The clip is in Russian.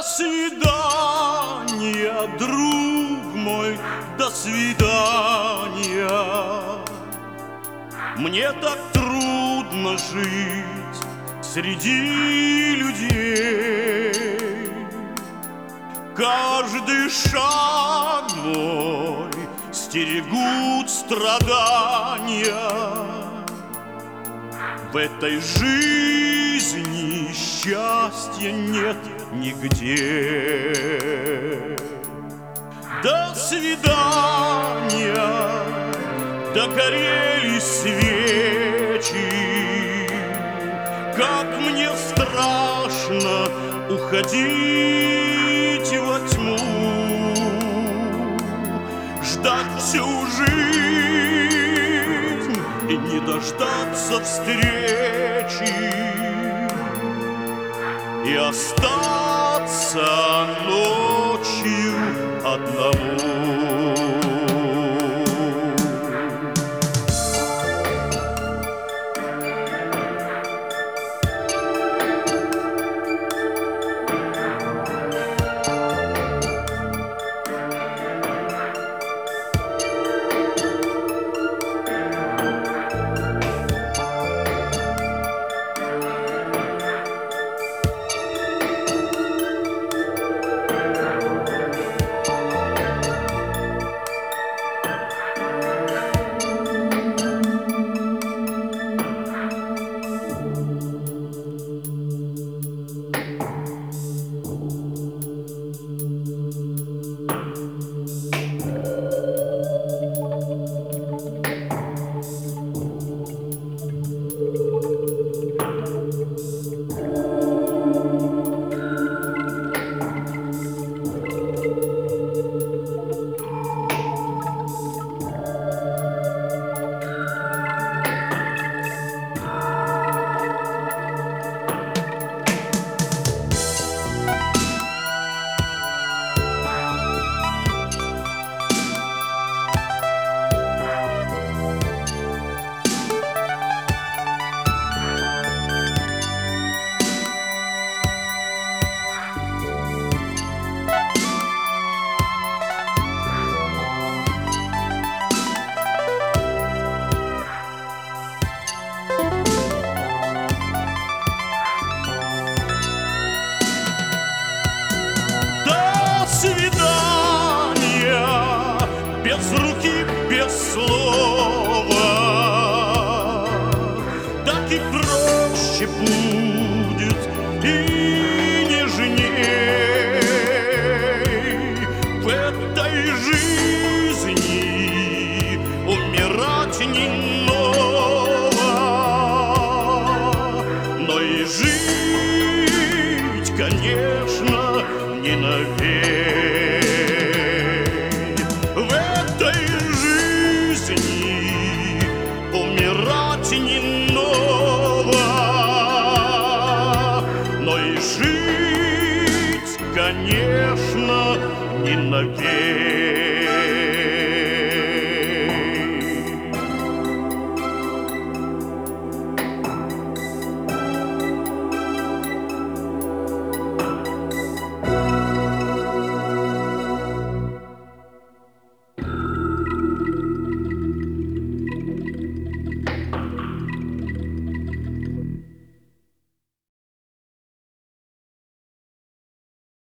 свидания, друг мой, до свидания. Мне так трудно жить среди людей. Каждый шаг мой стерегут страдания. В этой жизни счастья нет нигде. До свидания, догорели свечи. Как мне страшно уходить во тьму, ждать всю жизнь и не дождаться встречи, и остаться ночью одному. Без руки, без слова, так и проще будет, и нежней. В этой жизни умирать не ново, но и жить, конечно, не навек. Умирать не ново, но и жить, конечно, не навек.